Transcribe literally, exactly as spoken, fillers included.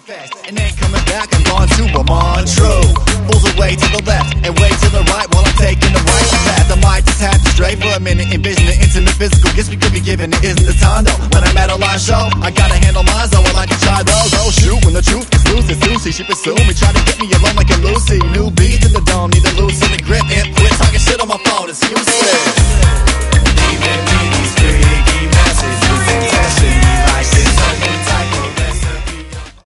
fast and ain't coming back. I'm gone to a Montreux. Pulls away to the left and way to the right while I'm taking the right path. I might just have to stray for a minute, envision the intimate physical gifts we could be given. It isn't the time though. When I'm at a live show, I gotta handle mine, so I like to try those. Oh shoot, when the truth is loose, it's Lucy. She pursue me, try to get me alone like a Lucy. New beat to the dome, need to loosen the grip and quit talking shit on my phone. It's useless.